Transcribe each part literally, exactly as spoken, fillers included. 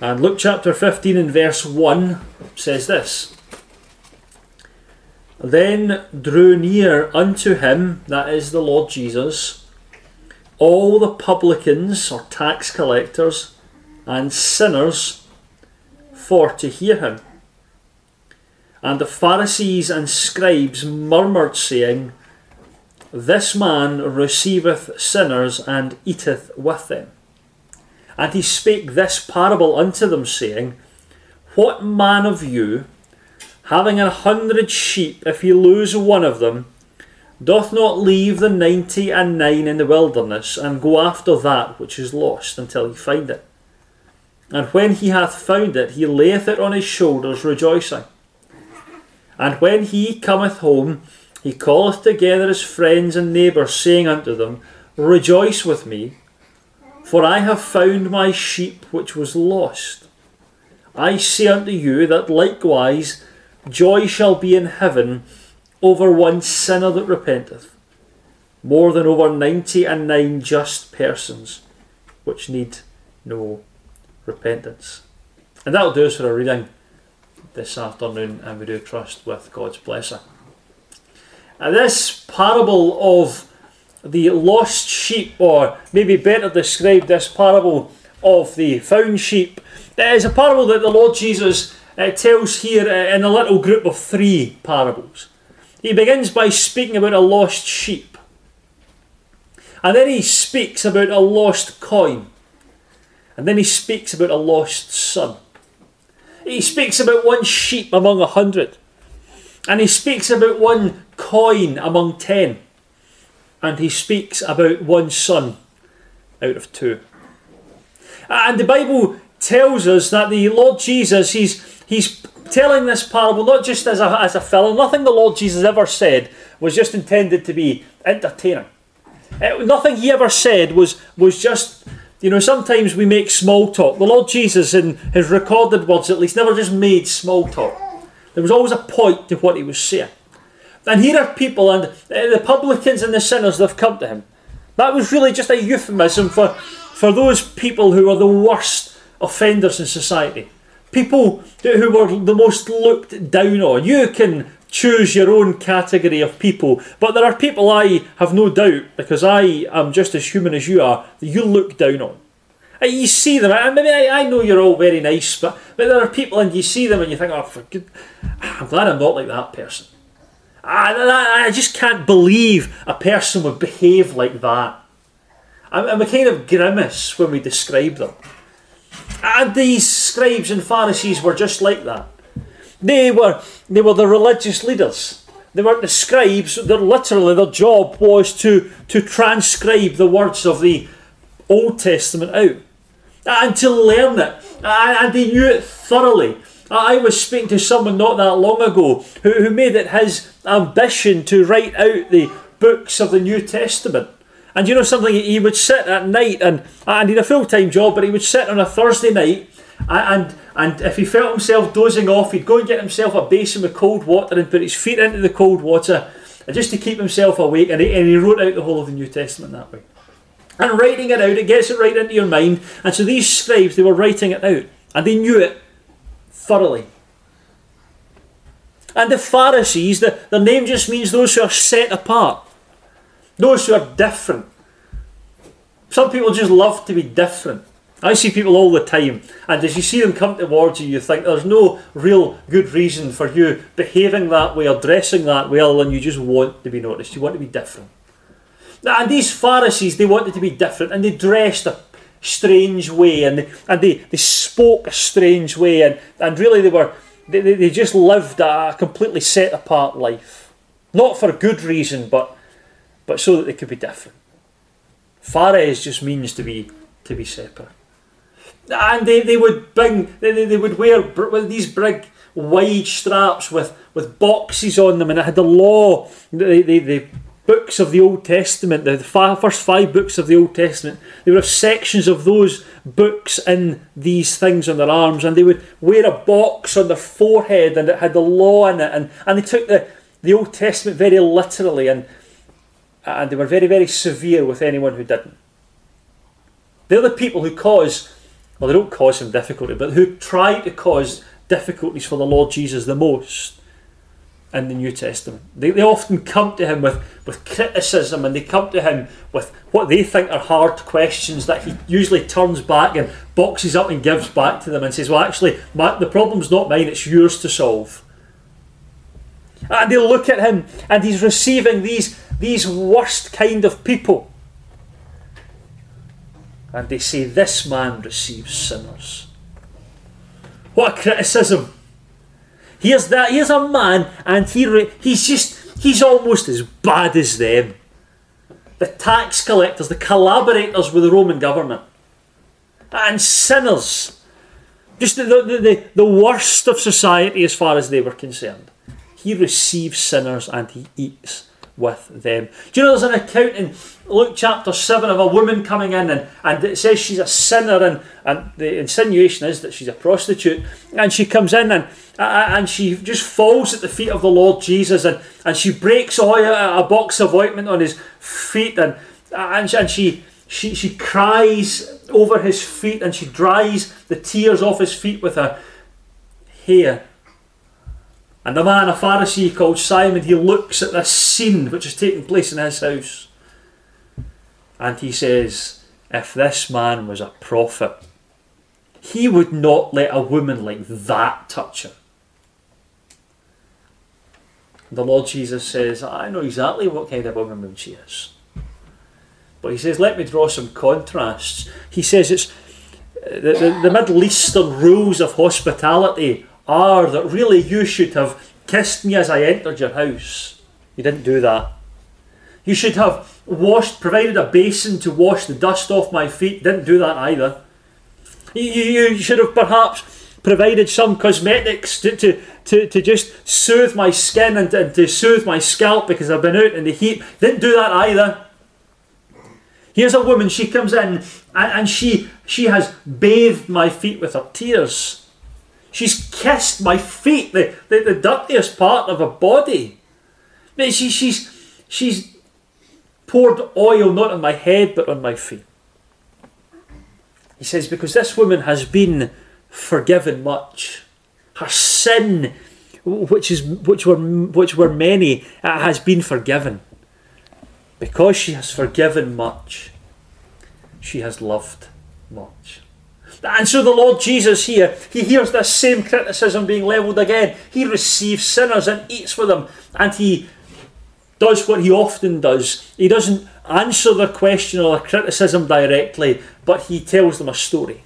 And Luke chapter fifteen and verse one says this. Then drew near unto him, that is the Lord Jesus, all the publicans or tax collectors and sinners for to hear him. And the Pharisees and scribes murmured, saying, This man receiveth sinners and eateth with them. And he spake this parable unto them, saying, What man of you, having an hundred sheep, if he lose one of them, doth not leave the ninety and nine in the wilderness, and go after that which is lost, until he find it? And when he hath found it, he layeth it on his shoulders, rejoicing. And when he cometh home, he calleth together his friends and neighbours, saying unto them, Rejoice with me, for I have found my sheep which was lost. I say unto you that likewise joy shall be in heaven over one sinner that repenteth, more than over ninety and nine just persons which need no repentance. And that'll do us for our reading this afternoon, and we do trust with God's blessing. And this parable of the lost sheep, or maybe better described, this parable of the found sheep, is a parable that the Lord Jesus uh, tells here in a little group of three parables. He begins by speaking about a lost sheep, and then he speaks about a lost coin, and then he speaks about a lost son. He speaks about one sheep among a hundred, and he speaks about one coin among ten, and he speaks about one son out of two. And the Bible tells us that the Lord Jesus, he's he's telling this parable not just as a, as a film. Nothing the Lord Jesus ever said was just intended to be entertaining. Uh, nothing he ever said was, was just, you know, sometimes we make small talk. The Lord Jesus, in his recorded words at least, never just made small talk. There was always a point to what he was saying. And here are people, and the publicans and the sinners that have come to him. That was really just a euphemism for, for those people who are the worst offenders in society. People who were the most looked down on. You can choose your own category of people, but there are people I have no doubt, because I am just as human as you are, that you look down on. And you see them, and maybe I, I know you're all very nice, but, but there are people and you see them and you think, oh, for good, I'm glad I'm not like that person. I, I, I just can't believe a person would behave like that. And, and we kind of grimace when we describe them. And these scribes and Pharisees were just like that. They were they were the religious leaders. They weren't the scribes. They're literally, their job was to, to transcribe the words of the Old Testament out. And to learn it. And they knew it thoroughly. I was speaking to someone not that long ago who, who made it his ambition to write out the books of the New Testament. And you know something, he would sit at night, and, and he had a full-time job, but he would sit on a Thursday night, and, and if he felt himself dozing off, he'd go and get himself a basin with cold water and put his feet into the cold water, just to keep himself awake, and he, and he wrote out the whole of the New Testament that way. And writing it out, it gets it right into your mind. And so these scribes, they were writing it out, and they knew it thoroughly. And the Pharisees, the, their name just means those who are set apart. Those who are different. Some people just love to be different. I see people all the time, and as you see them come towards you, you think there's no real good reason for you behaving that way or dressing that way, other than you just want to be noticed. You want to be different. And these Pharisees, they wanted to be different, and they dressed a strange way, and they, and they, they spoke a strange way, and, and really they were they, they just lived a completely set apart life. Not for a good reason, but but so that they could be different. Phares just means to be to be separate. And they, they would bring they, they would wear these big wide straps with, with boxes on them, and it had the law, the, the, the books of the Old Testament, the five, first five books of the Old Testament. They would have sections of those books in these things on their arms, and they would wear a box on their forehead, and it had the law in it, and, and they took the, the Old Testament very literally, and and they were very, very severe with anyone who didn't. They're the people who cause well, they don't cause him difficulty, but who try to cause difficulties for the Lord Jesus the most in the New Testament. They, they often come to him with, with criticism, and they come to him with what they think are hard questions that he usually turns back and boxes up and gives back to them and says, well, actually, my, the problem's not mine, it's yours to solve. And they look at him, and he's receiving these, these worst kind of people. And they say, this man receives sinners. What a criticism. Here's that. Here's a man, and he re- he's just, he's almost as bad as them. The tax collectors, the collaborators with the Roman government. And sinners. Just the, the, the, the worst of society as far as they were concerned. He receives sinners and he eats with them. Do you know there's an account in Luke chapter seven of a woman coming in, and, and it says she's a sinner, and, and the insinuation is that she's a prostitute, and she comes in and and she just falls at the feet of the Lord Jesus, and, and she breaks oil, a box of ointment on his feet, and and, and she, she she cries over his feet, and she dries the tears off his feet with her hair. And the man, a Pharisee called Simon, he looks at this scene which is taking place in his house. And he says, if this man was a prophet, he would not let a woman like that touch him. The Lord Jesus says, I know exactly what kind of woman she is. But he says, let me draw some contrasts. He says it's the, the, the Middle Eastern rules of hospitality are that really you should have kissed me as I entered your house. You didn't do that. You should have washed, provided a basin to wash the dust off my feet. Didn't do that either. You, you, you should have perhaps provided some cosmetics to, to, to, to just soothe my skin and to, to soothe my scalp because I've been out in the heat. Didn't do that either. Here's a woman, she comes in and, and she, she has bathed my feet with her tears. She's kissed my feet, the, the, the dirtiest part of her body. She, she's, she's poured oil not on my head but on my feet. He says, because this woman has been forgiven much. Her sin, which is which were which were many, has been forgiven. Because she has forgiven much, she has loved much. And so the Lord Jesus here, he hears this same criticism being levelled again. He receives sinners and eats with them. And he does what he often does. He doesn't answer their question or their criticism directly, but he tells them a story.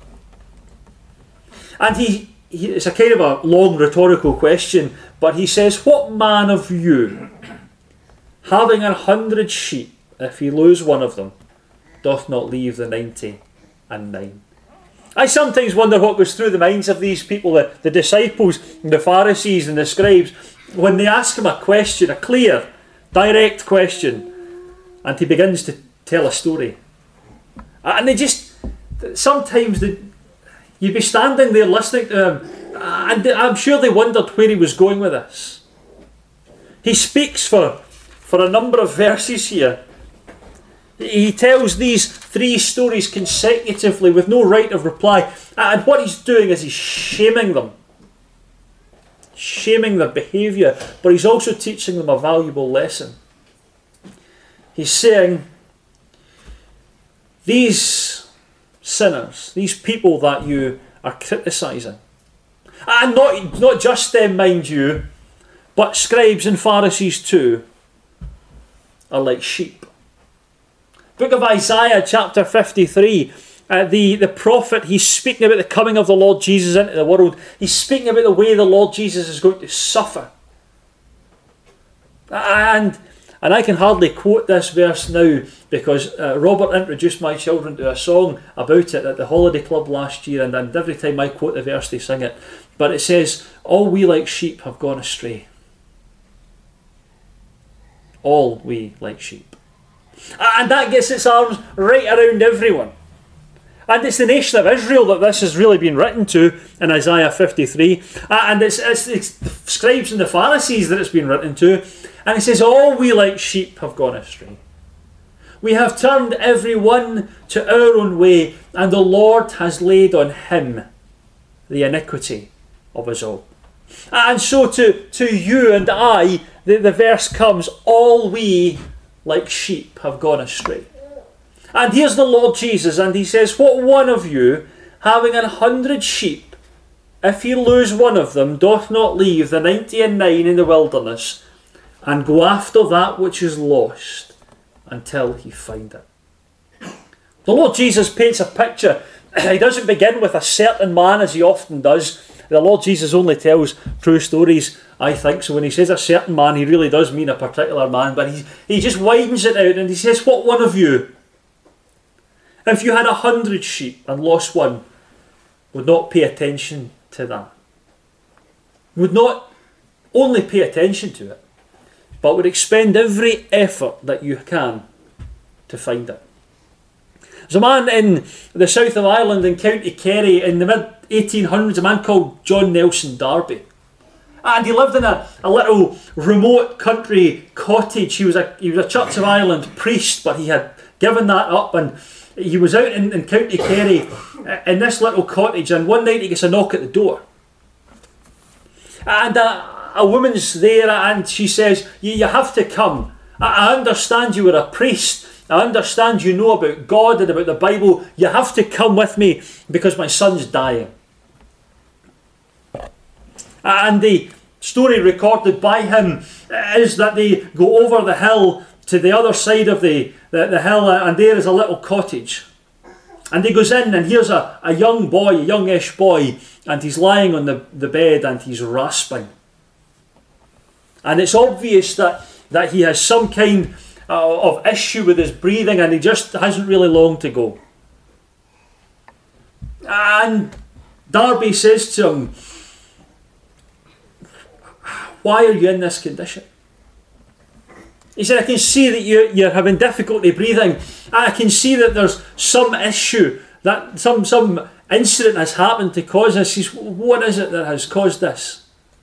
And he, he it's a kind of a long rhetorical question, but he says, what man of you, having a hundred sheep, if he lose one of them, doth not leave the ninety and nine? I sometimes wonder what goes through the minds of these people, the, the disciples, the Pharisees and the scribes, when they ask him a question, a clear, direct question, and he begins to tell a story. And they just, sometimes they, you'd be standing there listening to him, and I'm sure they wondered where he was going with this. He speaks for, for a number of verses here. He tells these three stories consecutively with no right of reply. And what he's doing is he's shaming them. Shaming their behaviour. But he's also teaching them a valuable lesson. He's saying, these sinners, these people that you are criticising, and not, not just them, mind you, but scribes and Pharisees too, are like sheep. Book of Isaiah chapter fifty-three, uh, the, the prophet, he's speaking about the coming of the Lord Jesus into the world. He's speaking about the way the Lord Jesus is going to suffer. And and I can hardly quote this verse now because uh, Robert introduced my children to a song about it at the Holiday Club last year, and, and every time I quote the verse they sing it. But it says, all we like sheep have gone astray. All we like sheep. And that gets its arms right around everyone. And it's the nation of Israel that this has really been written to in Isaiah fifty-three. And it's, it's, it's the scribes and the Pharisees that it's been written to. And it says, all we like sheep have gone astray. We have turned every one to our own way, and the Lord has laid on him the iniquity of us all. And so to, to you and I, the, the verse comes, all we like sheep have gone astray. And here's the Lord Jesus, and he says, what one of you, having an hundred sheep, if he lose one of them, doth not leave the ninety and nine in the wilderness, and go after that which is lost, until he find it. The Lord Jesus paints a picture. He doesn't begin with a certain man, as he often does. The Lord Jesus only tells true stories, I think. So when he says a certain man, he really does mean a particular man. But he, he just widens it out and he says, what one of you, if you had a hundred sheep and lost one, would not pay attention to that? Would not only pay attention to it, but would expend every effort that you can to find it. There's a man in the south of Ireland in County Kerry in the mid eighteen hundreds, a man called John Nelson Darby. And he lived in a, a little remote country cottage. He was a he was a Church of Ireland priest, but he had given that up, and he was out in, in County Kerry in this little cottage, and one night he gets a knock at the door. And uh, a woman's there, and she says, you, you have to come. I, I understand you were a priest. I understand you know about God and about the Bible. You have to come with me because my son's dying. And the story recorded by him is that they go over the hill to the other side of the, the, the hill, and there is a little cottage. And he goes in, and here's a, a young boy, a youngish boy, and he's lying on the, the bed and he's rasping. And it's obvious that, that he has some kind uh, of issue with his breathing, and he just hasn't really long to go. And Darby says to him, why are you in this condition? He said, I can see that you, you're having difficulty breathing. I can see that there's some issue, that some, some incident has happened to cause this. He says, what is it that has caused this?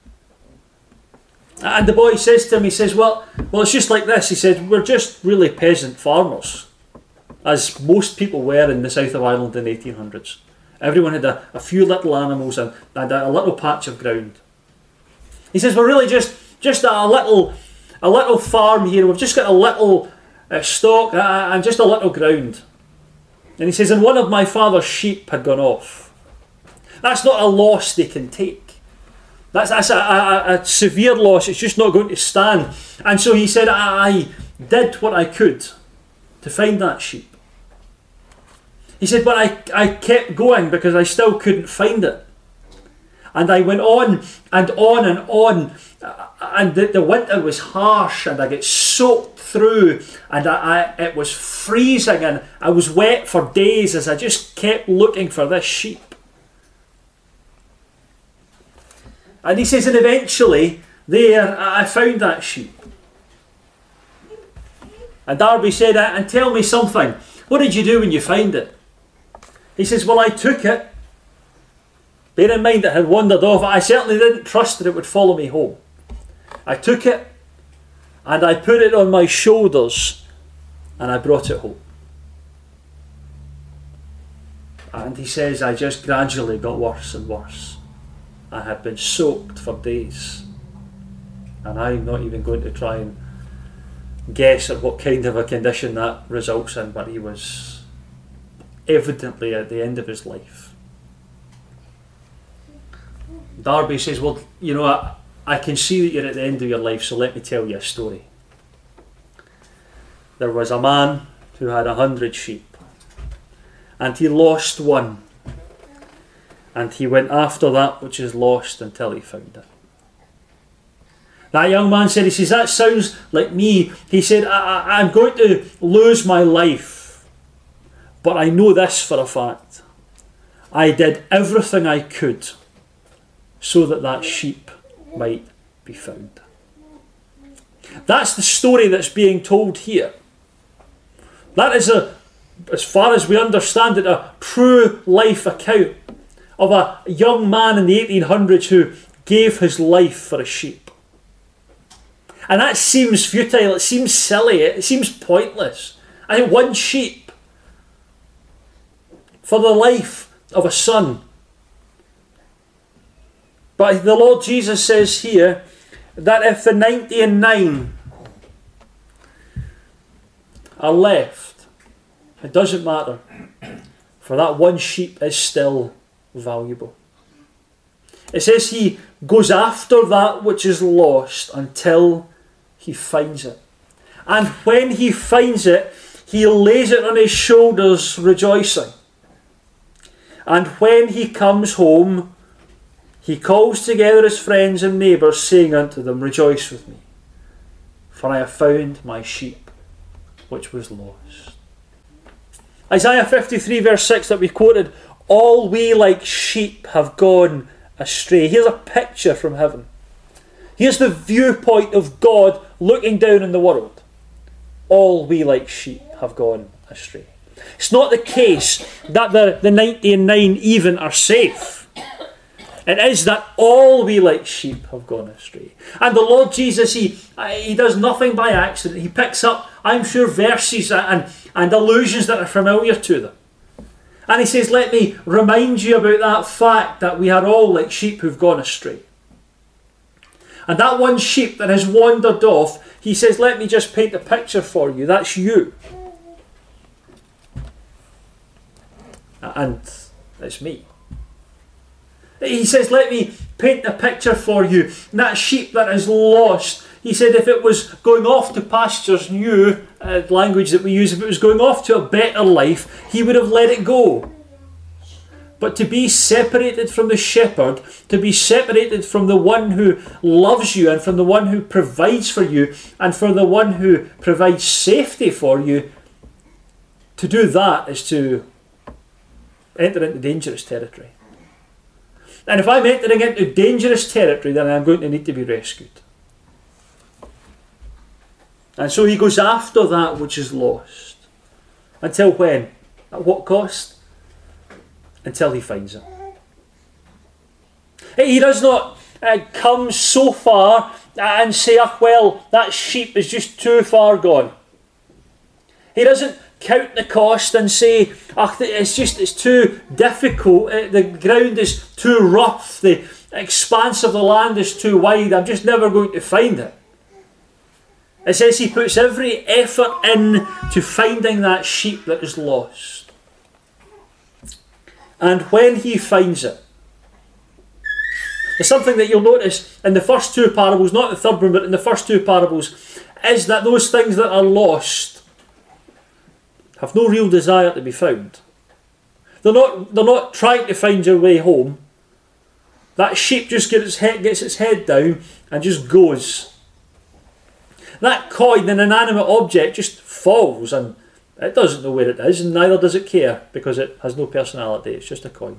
And the boy says to him, he says, well, well, it's just like this. He said, we're just really peasant farmers, as most people were in the south of Ireland in the eighteen hundreds. Everyone had a, a few little animals and, and a little patch of ground. He says, we're really just, just a little a little farm here. We've just got a little uh, stock uh, and just a little ground. And he says, and one of my father's sheep had gone off. That's not a loss they can take. That's, that's a, a, a severe loss. It's just not going to stand. And so he said, I, I did what I could to find that sheep. He said, but I, I kept going because I still couldn't find it. And I went on and on and on, and the, the winter was harsh, and I get soaked through, and I, I, it was freezing, and I was wet for days as I just kept looking for this sheep. And he says, and eventually, there, I found that sheep. And Darby said, and tell me something, what did you do when you found it? He says, well, I took it. Bear in mind it had wandered off. I certainly didn't trust that it would follow me home. I took it and I put it on my shoulders and I brought it home. And he says, I just gradually got worse and worse. I had been soaked for days. And I'm not even going to try and guess at what kind of a condition that results in, but he was evidently at the end of his life. Darby says, well, you know, I, I can see that you're at the end of your life, so let me tell you a story. There was a man who had a hundred sheep, and he lost one, and he went after that which is lost until he found it. That young man said, he says, that sounds like me. He said, I, I, I'm going to lose my life, but I know this for a fact. I did everything I could so that that sheep might be found. That's the story that's being told here. That is, a, as far as we understand it, a true life account of a young man in the eighteen hundreds who gave his life for a sheep. And that seems futile, it seems silly, it seems pointless. I think one sheep for the life of a son. But the Lord Jesus says here that if the ninety and nine are left, it doesn't matter, for that one sheep is still valuable. It says he goes after that which is lost until he finds it. And when he finds it, he lays it on his shoulders rejoicing. And when he comes home, he calls together his friends and neighbours, saying unto them, Rejoice with me, for I have found my sheep which was lost. Isaiah fifty-three verse six that we quoted, all we like sheep have gone astray. Here's a picture from heaven. Here's the viewpoint of God looking down in the world. All we like sheep have gone astray. It's not the case that the, the ninety and nine even are safe. It is that all we like sheep have gone astray. And the Lord Jesus, he, he does nothing by accident. He picks up, I'm sure, verses and, and allusions that are familiar to them. And he says, let me remind you about that fact that we are all like sheep who've gone astray. And that one sheep that has wandered off, he says, let me just paint a picture for you. That's you. And it's me. He says, let me paint a picture for you. And that sheep that is lost, he said if it was going off to pastures new, uh, language that we use, if it was going off to a better life, he would have let it go. But to be separated from the shepherd, to be separated from the one who loves you and from the one who provides for you and for the one who provides safety for you, to do that is to enter into dangerous territory. And if I'm entering into dangerous territory, then I'm going to need to be rescued. And so he goes after that which is lost. Until when? At what cost? Until he finds it. He does not uh, come so far and say, ah, well, that sheep is just too far gone. He doesn't count the cost and say, ah, it's just, it's too difficult, uh, the ground is too rough, the expanse of the land is too wide, I'm just never going to find it. It says he puts every effort in to finding that sheep that is lost. And when he finds it, there's something that you'll notice in the first two parables, not the third one, but in the first two parables, is that those things that are lost have no real desire to be found. They're not, they're not trying to find your way home. That sheep just gets its head, gets its head down and just goes. That coin, an inanimate object, just falls and it doesn't know where it is, and neither does it care because it has no personality. It's just a coin.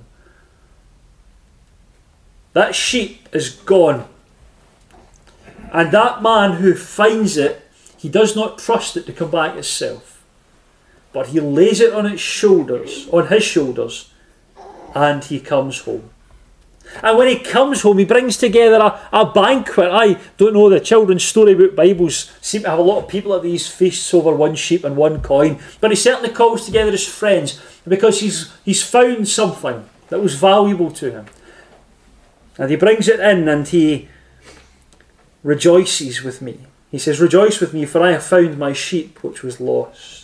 That sheep is gone. And that man who finds it, he does not trust it to come back itself. But he lays it on its shoulders, on his shoulders, and he comes home. And when he comes home, he brings together a, a banquet. I don't know, the children's storybook Bibles seem to have a lot of people at these feasts over one sheep and one coin. But he certainly calls together his friends because he's, he's found something that was valuable to him. And he brings it in and he rejoices with me. He says, Rejoice with me, for I have found my sheep which was lost.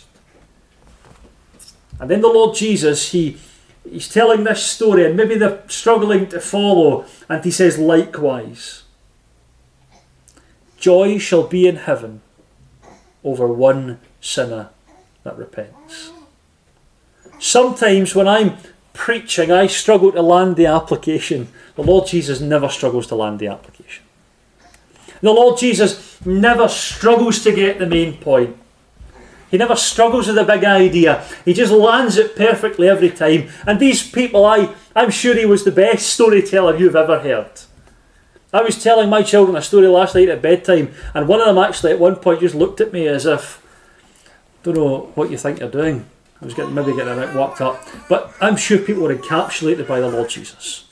And then the Lord Jesus, he he's telling this story, and maybe they're struggling to follow, and he says, likewise, joy shall be in heaven over one sinner that repents. Sometimes when I'm preaching, I struggle to land the application. The Lord Jesus never struggles to land the application. The Lord Jesus never struggles to get the main point. He never struggles with a big idea. He just lands it perfectly every time. And these people, I, I'm sure he was the best storyteller you've ever heard. I was telling my children a story last night at bedtime, and one of them actually at one point just looked at me as if, don't know what you think you're doing. I was getting maybe getting a bit worked up. But I'm sure people were encapsulated by the Lord Jesus.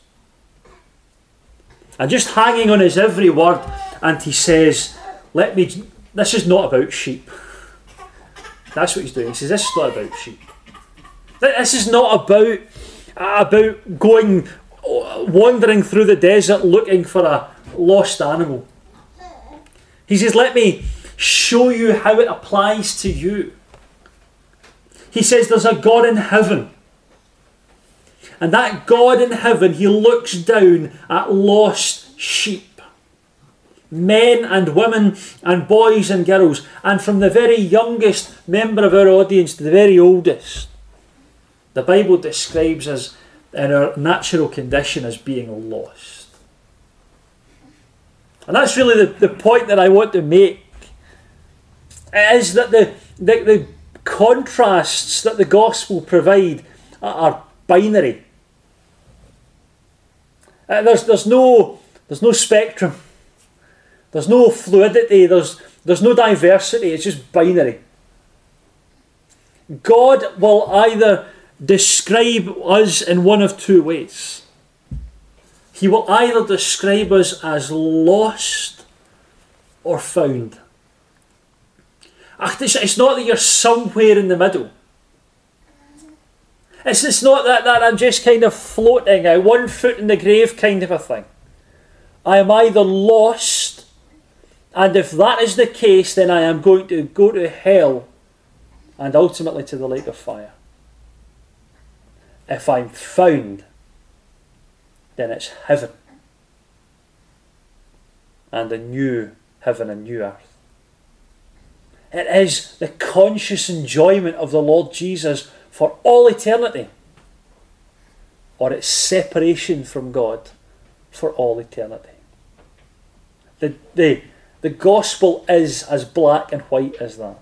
And just hanging on his every word, and he says, let me, this is not about sheep. That's what he's doing. He says, this is not about sheep. This is not about, about going, wandering through the desert looking for a lost animal. He says, let me show you how it applies to you. He says there's a God in heaven. And that God in heaven, he looks down at lost sheep. Men and women and boys and girls. And from the very youngest member of our audience to the very oldest, the Bible describes us in our natural condition as being lost. And that's really the, the point that I want to make. It is that the, the, the contrasts that the gospel provide are, are binary. Uh, there's there's no there's no spectrum. There's no fluidity. There's there's no diversity. It's just binary. God will either describe us in one of two ways. He will either describe us as lost or found. It's not that you're somewhere in the middle. It's, it's not that, that I'm just kind of floating out, one foot in the grave kind of a thing. I am either lost, and if that is the case, then I am going to go to hell and ultimately to the lake of fire. If I'm found, then it's heaven. And a new heaven and new earth. It is the conscious enjoyment of the Lord Jesus for all eternity. Or it's separation from God for all eternity. The, the, the gospel is as black and white as that.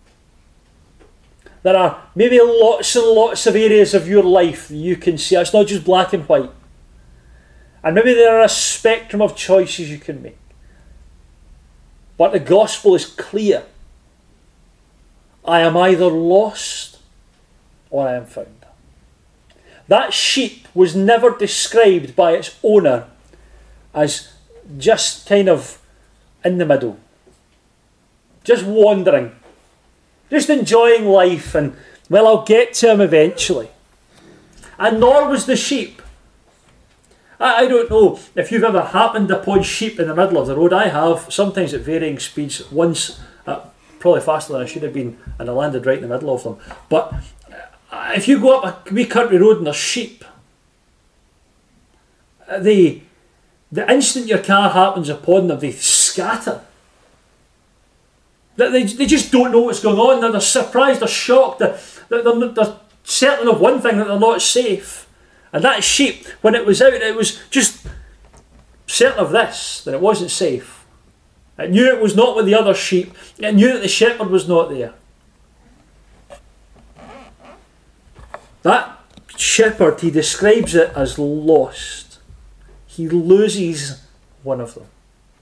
There are maybe lots and lots of areas of your life that you can see. It's not just black and white. And maybe there are a spectrum of choices you can make. But the gospel is clear. I am either lost or I am found. That sheep was never described by its owner as just kind of in the middle. Just wandering. Just enjoying life and, well, I'll get to him eventually. And nor was the sheep. I, I don't know if you've ever happened upon sheep in the middle of the road. I have, sometimes at varying speeds, once, uh, probably faster than I should have been, and I landed right in the middle of them. But uh, if you go up a wee country road and there's sheep, uh, they, the instant your car happens upon them, they scatter. They, they, they just don't know what's going on. They're, they're surprised, they're shocked, they're, they're, they're certain of one thing, that they're not safe. And that sheep, when it was out, it was just certain of this, that it wasn't safe. It knew it was not with the other sheep. It knew that the shepherd was not there. That shepherd, he describes it as lost. He loses one of them.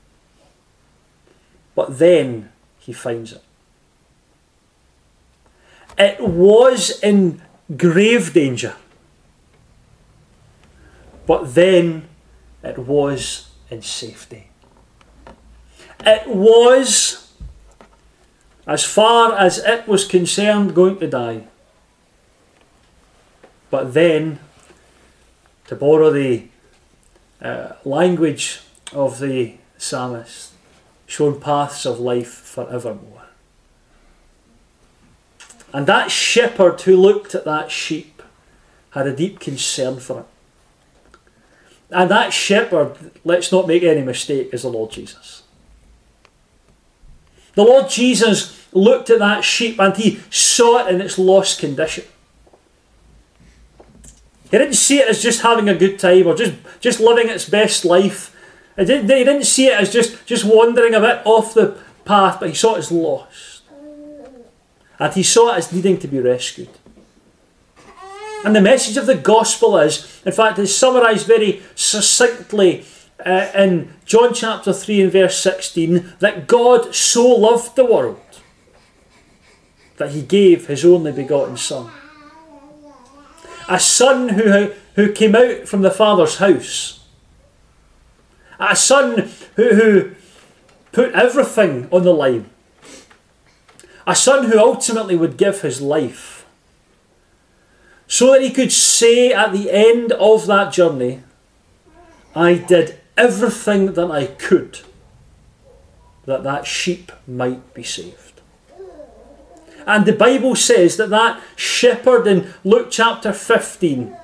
But then he finds it. It was in grave danger. But then it was in safety. It was, as far as it was concerned, going to die. But then, to borrow the uh, language of the psalmist, shown paths of life forevermore. And that shepherd who looked at that sheep had a deep concern for it. And that shepherd, let's not make any mistake, is the Lord Jesus. The Lord Jesus looked at that sheep and he saw it in its lost condition. He didn't see it as just having a good time or just, just living its best life. He didn't, he didn't see it as just, just wandering a bit off the path, but he saw it as lost. And he saw it as needing to be rescued. And the message of the gospel is, in fact, it's summarised very succinctly uh, in John chapter three and verse sixteen, that God so loved the world that he gave his only begotten Son. A Son who, who came out from the Father's house. A Son who, who put everything on the line. A son who ultimately would give his life, so that he could say at the end of that journey, I did everything that I could that that sheep might be saved. And the Bible says that that shepherd in Luke chapter fifteen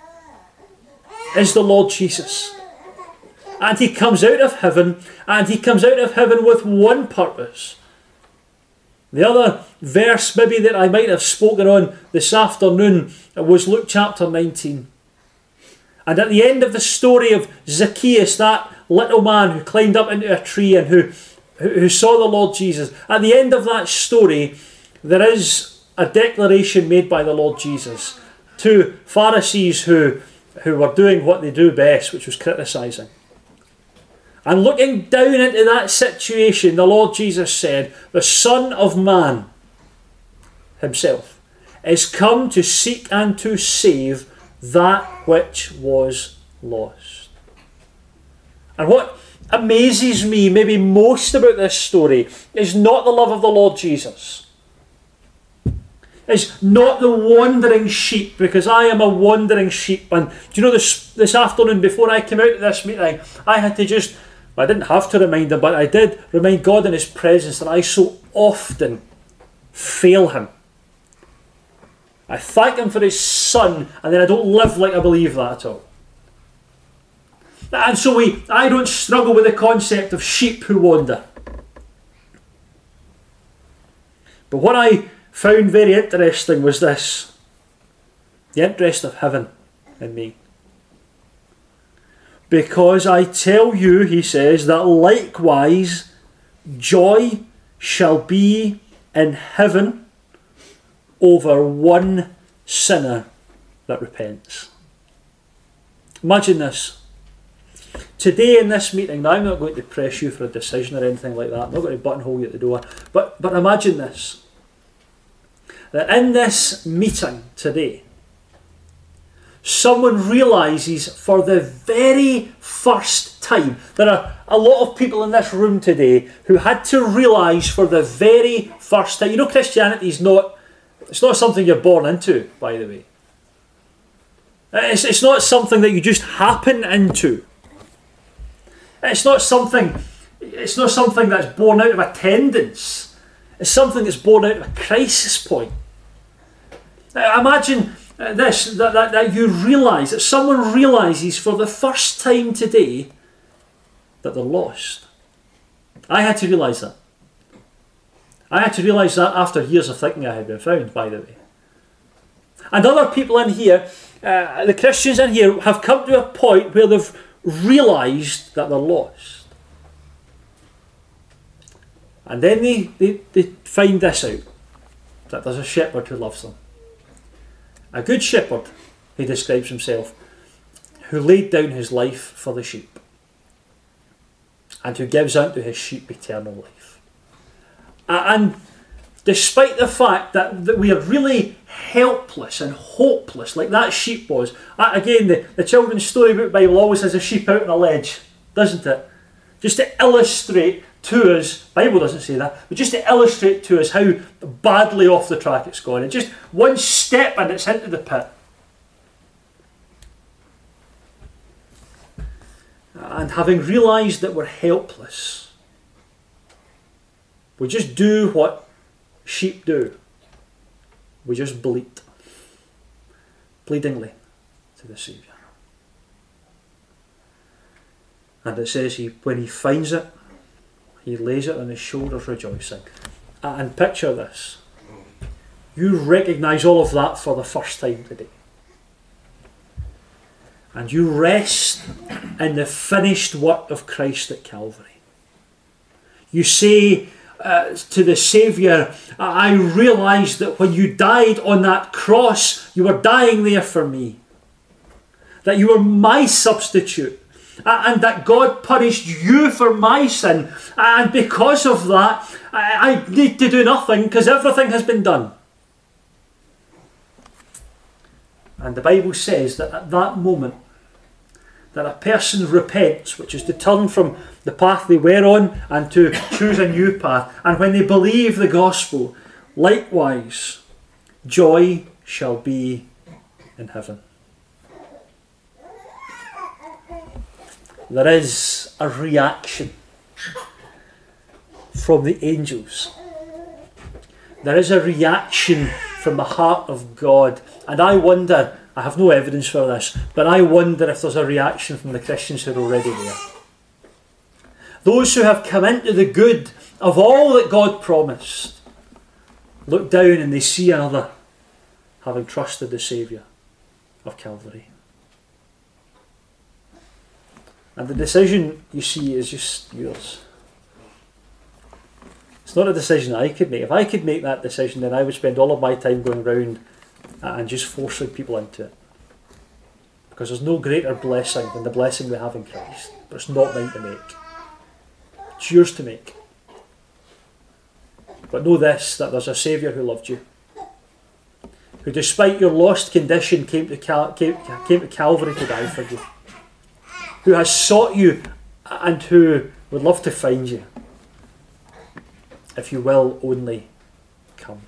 is the Lord Jesus. And he comes out of heaven, and he comes out of heaven with one purpose. The other verse maybe that I might have spoken on this afternoon was Luke chapter nineteen. And at the end of the story of Zacchaeus, that little man who climbed up into a tree and who, who saw the Lord Jesus, at the end of that story, there is a declaration made by the Lord Jesus to Pharisees who, who were doing what they do best, which was criticising. And looking down into that situation, the Lord Jesus said, the Son of Man himself is come to seek and to save that which was lost. And what amazes me maybe most about this story is not the love of the Lord Jesus. It's not the wandering sheep, because I am a wandering sheep. And do you know, this, this afternoon before I came out to this meeting, I had to just, I didn't have to remind him, but I did remind God in his presence that I so often fail him. I thank him for his son, and then I don't live like I believe that at all. And so we, I don't struggle with the concept of sheep who wander. But what I found very interesting was this: the interest of heaven in me. Because I tell you, he says, that likewise joy shall be in heaven over one sinner that repents. Imagine this. Today in this meeting, now I'm not going to press you for a decision or anything like that. I'm not going to buttonhole you at the door. But, but imagine this. That in this meeting today, someone realises for the very first time, there are a lot of people in this room today who had to realise for the very first time. You know, Christianity is not, it's not something you're born into, by the way. It's, it's not something that you just happen into. It's not something, it's not something that's born out of attendance. It's something that's born out of a crisis point. Now, imagine this, that, that, that you realise, that someone realises for the first time today that they're lost. I had to realise that. I had to realise that after years of thinking I had been found, by the way. And other people in here, uh, the Christians in here, have come to a point where they've realised that they're lost. And then they, they, they find this out, that there's a shepherd who loves them. A good shepherd, he describes himself, who laid down his life for the sheep, and who gives unto his sheep eternal life. And despite the fact that, that we are really helpless and hopeless, like that sheep was, again, the, the Children's Storybook Bible always has a sheep out on a ledge, doesn't it? Just to illustrate to us, Bible doesn't say that, but just to illustrate to us how badly off the track it's gone. And just one step and it's into the pit. And having realised that we're helpless, we just do what sheep do. We just bleat, pleadingly to the Saviour. And it says he, when he finds it, he lays it on his shoulders rejoicing. And picture this. You recognise all of that for the first time today. And you rest in the finished work of Christ at Calvary. You say uh, to the Saviour, I realise that when you died on that cross, you were dying there for me. That you were my substitute. And that God punished you for my sin. And because of that, I need to do nothing because everything has been done. And the Bible says that at that moment, that a person repents, which is to turn from the path they were on and to choose a new path. And when they believe the gospel, Likewise, joy shall be in heaven. There is a reaction from the angels. There is a reaction from the heart of God. And I wonder, I have no evidence for this, but I wonder if there's a reaction from the Christians who are already there. Those who have come into the good of all that God promised look down and they see another having trusted the Saviour of Calvary. And the decision, you see, is just yours. It's not a decision I could make. If I could make that decision, then I would spend all of my time going round and just forcing people into it. Because there's no greater blessing than the blessing we have in Christ. But it's not mine to make. It's yours to make. But know this, that there's a Saviour who loved you, who despite your lost condition came to, Cal- came, came to Calvary to die for you, who has sought you and who would love to find you, if you will only come.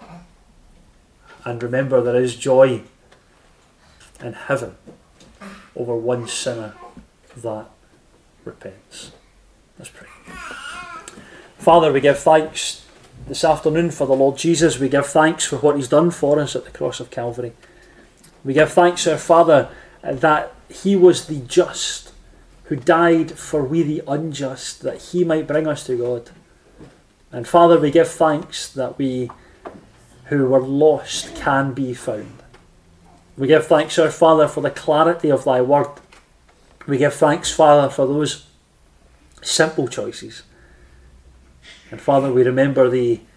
And remember, there is joy in heaven over one sinner that repents. Let's pray. Father, we give thanks this afternoon for the Lord Jesus. We give thanks for what he's done for us at the cross of Calvary. We give thanks, our Father, that he was the just who died for we the unjust, that he might bring us to God. And Father, we give thanks that we who were lost can be found. We give thanks, our Father, for the clarity of thy word. We give thanks, Father, for those simple choices. And Father, we remember the